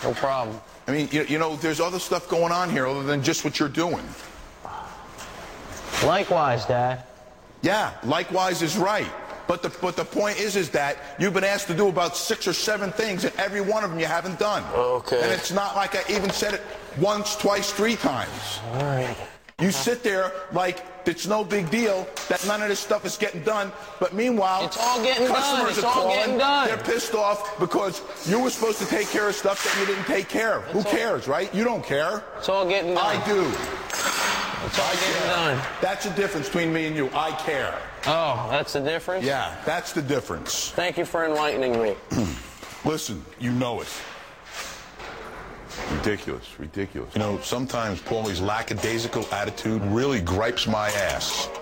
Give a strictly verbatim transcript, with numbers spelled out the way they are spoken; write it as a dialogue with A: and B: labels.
A: No problem.
B: I mean, you, you know, there's other stuff going on here other than just what you're doing.
A: Likewise, Dad.
B: Yeah, likewise is right. But the, but the point is, is that you've been asked to do about six or seven things, and every one of them you haven't done.
A: Okay.
B: And it's not like I even said it once, twice, three times.
A: All right.
B: You sit there like it's no big deal that none of this stuff is getting done, but meanwhile,
A: It's all getting done.
B: customers
A: It's
B: are
A: all
B: calling.
A: getting done.
B: They're pissed off because you were supposed to take care of stuff that you didn't take care of. Who
A: all-
B: cares, right? You don't care.
A: It's all getting done.
B: I do.
A: It's all
B: I
A: getting
B: care.
A: done.
B: That's the difference between me and you. I care.
A: Oh, that's the difference?
B: Yeah, that's the difference.
A: Thank you for enlightening me.
B: Listen, you know it. Ridiculous, ridiculous. You know, sometimes Paulie's lackadaisical attitude really gripes my ass.